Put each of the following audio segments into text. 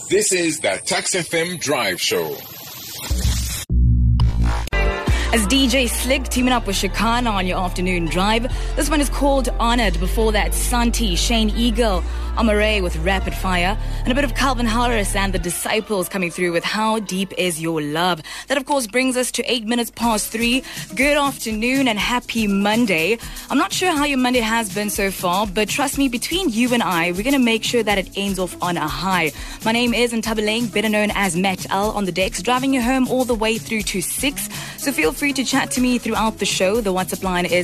This is the Tax FM Drive Show. As DJ Slick teaming up with Shakana on your afternoon drive. This one is called Honored. Before that, Santi, Shane Eagle, Amare with Rapid Fire, and a bit of Calvin Harris and the Disciples coming through with How Deep Is Your Love. That, of course, brings us to 8 minutes past 3. Good afternoon and happy Monday. I'm not sure how your Monday has been so far, but trust me, between you and I, we're going to make sure that it ends off on a high. My name is Ntabaleng, better known as Matt L on the decks, driving you home all the way through to 6. So feel free to chat to me throughout the show. The WhatsApp line is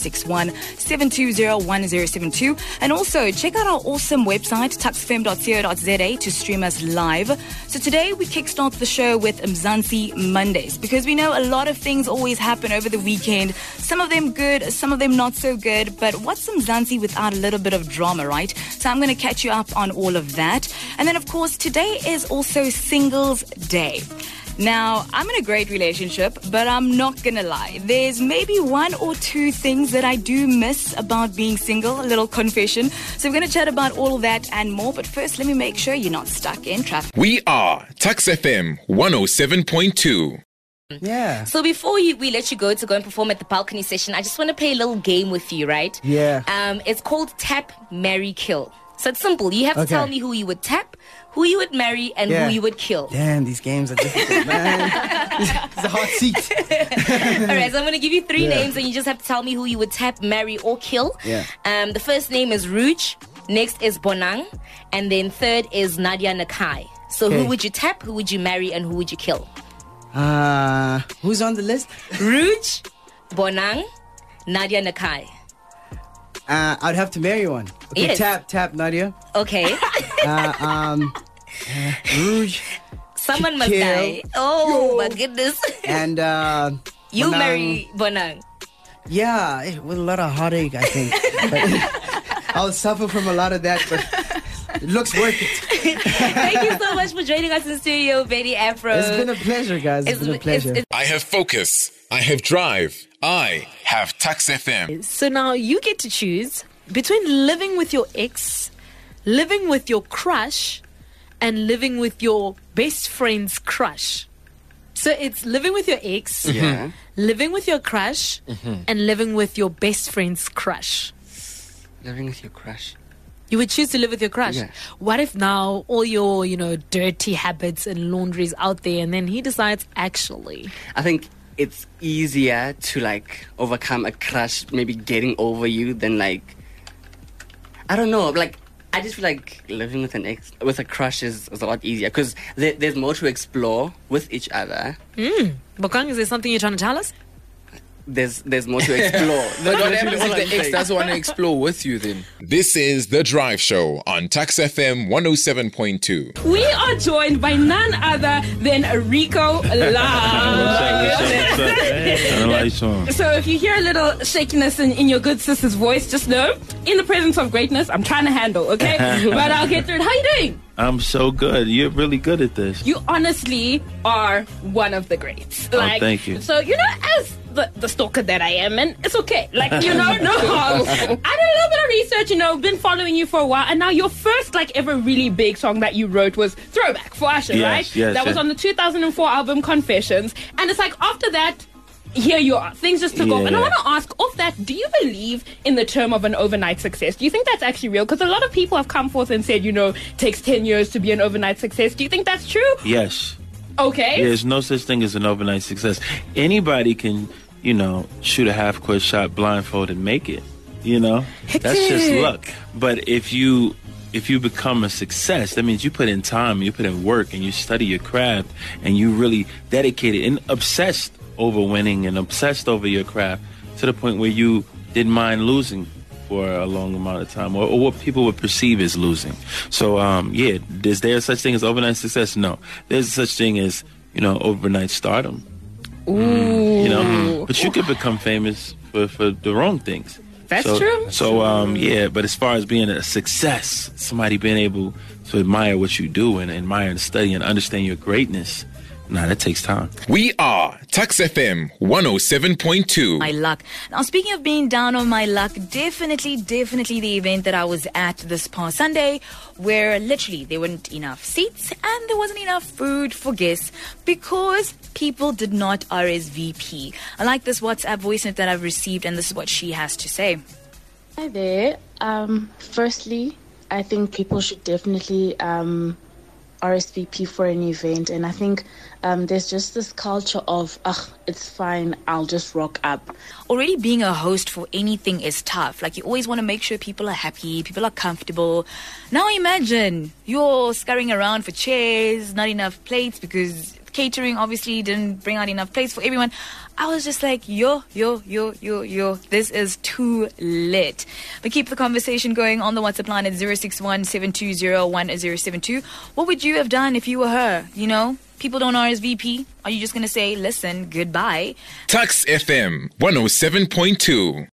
061-720-1072. And also, check out our awesome website, tuxfm.co.za, to stream us live. So today, we kickstart the show with Mzansi Mondays, because we know a lot of things always happen over the weekend. Some of them good, some of them not so good. But what's Mzansi without a little bit of drama, right? So I'm going to catch you up on all of that. And then, of course, today is also Singles Day. Now, I'm in a great relationship, but I'm not gonna lie. There's maybe one or two things that I do miss about being single, a little confession. So we're gonna chat about all of that and more, but first let me make sure you're not stuck in traffic. We are Tax FM 107.2. Yeah. So before we let you go and perform at the balcony session, I just want to play a little game with you, right? Yeah. It's called Tap, Marry, Kill. So it's simple. You have to tell me who you would tap, who you would marry, and who you would kill. Damn, these games are difficult, man. It's a hot seat. All right, so I'm going to give you 3 names, and you just have to tell me who you would tap, marry, or kill. Yeah. The first name is Rouge, next is Bonang, and then third is Nadia Nakai. So who would you tap, who would you marry, and who would you kill? Who's on the list? Rouge, Bonang, Nadia Nakai. I'd have to marry one. Okay, Yes. tap, Nadia. Okay. Rouge. Someone must Kill. die. Oh, my goodness. And You Bonang. marry Bonang. Yeah, with a lot of heartache, I think. I'll suffer from a lot of that, but it looks worth it. Thank you so much for joining us in studio, Betty Afro. It's been a pleasure, guys. It's been a pleasure. I have focus. I have drive. I have Tax FM. So now you get to choose between living with your ex, living with your crush, and living with your best friend's crush. So it's living with your ex, living with your crush, and living with your best friend's crush. Living with your crush. You would choose to live with your crush. Yeah. What if now all your, dirty habits and laundry is out there, and then he decides, actually, I think it's easier to overcome a crush maybe getting over you than I don't know, I just feel like living with an ex, with a crush is a lot easier because there's more to explore with each other. Bokang, is there something you're trying to tell us? There's more to explore. But what That's happens all if I'm the ex saying. doesn't want to explore with you then? This is The Drive Show on Tax FM 107.2. We are joined by none other than Rico Love. So if you hear a little shakiness in your good sister's voice, just know, in the presence of greatness, I'm trying to handle, okay? But I'll get through it. How you doing? I'm so good. You're really good at this. You honestly are one of the greats. Thank you. So, as the stalker that I am, and it's okay. No harm. I did a little bit of research, been following you for a while, and now your first, ever really big song that you wrote was Throwback for Usher, right? Yes, that was on the 2004 album Confessions. And it's after that, here you are. Things just took off. And I want to ask, off that, do you believe in the term of an overnight success? Do you think that's actually real? Because a lot of people have come forth and said, takes 10 years to be an overnight success. Do you think that's true? Yes. Okay. There's no such thing as an overnight success. Anybody can, shoot a half-court shot blindfold and make it. That's just luck. But if you become a success, that means you put in time, you put in work, and you study your craft, and you really dedicated and obsessed over winning and obsessed over your craft to the point where you didn't mind losing for a long amount of time, or what people would perceive as losing. So, is there such thing as overnight success? No. There's such thing as, overnight stardom. Ooh. But you could become famous for the wrong things. That's true. So, but as far as being a success, somebody being able to admire what you do and admire and study and understand your greatness, Nah, that takes time. We are Tux FM 107.2. My luck. Now, speaking of being down on my luck, definitely the event that I was at this past Sunday, where literally there weren't enough seats and there wasn't enough food for guests because people did not RSVP. I like this WhatsApp voice note that I've received, and this is what she has to say. Hi there. Firstly, I think people should definitely RSVP for an event, and I think there's just this culture of, it's fine, I'll just rock up. Already being a host for anything is tough. Like, you always want to make sure people are happy, people are comfortable. Now imagine you're scurrying around for chairs, not enough plates because catering obviously didn't bring out enough plates for everyone. I was just like, yo, this is too lit. But keep the conversation going on the WhatsApp line at 061-720-1072. What would you have done if you were her? You know, people don't RSVP. Are you just going to say, listen, goodbye? Tux FM 107.2.